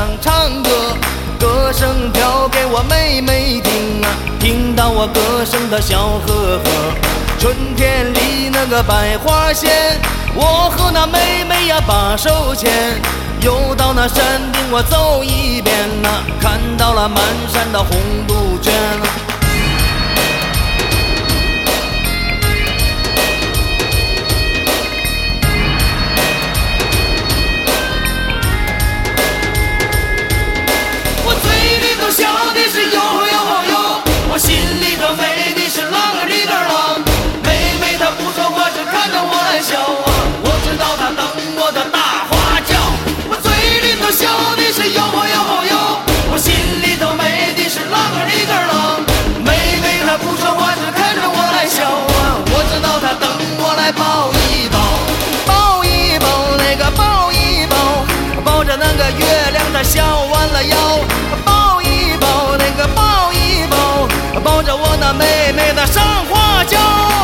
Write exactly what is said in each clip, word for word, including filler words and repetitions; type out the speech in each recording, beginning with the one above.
唱歌，歌声飘给我妹妹听啊，听到我歌声的笑呵呵。春天里那个百花鲜，我和那妹妹呀把手牵，又到那山顶我走一遍呐，看到了满山的红杜鹃。我嘴里头笑的是哟哟哟，我心里头美的是啷个里个啷。妹妹她不说话，只看着我来笑啊，我知道她等我的大花轿。我嘴里头笑的是哟哟哟，我心里头美的是啷个里个啷。妹妹她不说话，只看着我来笑啊，我知道她等我来抱一抱，抱一抱那个抱一抱，抱着那个月亮它笑弯了腰，抱一抱那个抱一抱，抱着我那妹妹的上花轿。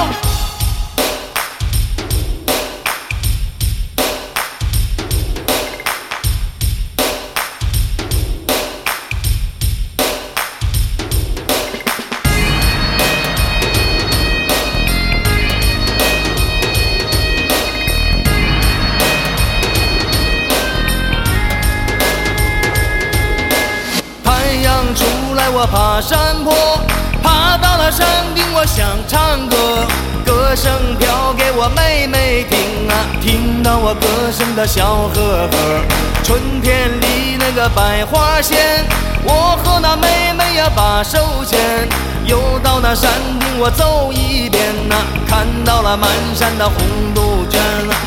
出来我爬山坡，爬到了山顶我想唱歌，歌声飘给我妹妹听啊，听到我歌声的笑呵呵。春天里那个百花鲜，我和那妹妹呀把手牵，又到那山顶我走一遍呐，看到了满山的红杜鹃啊。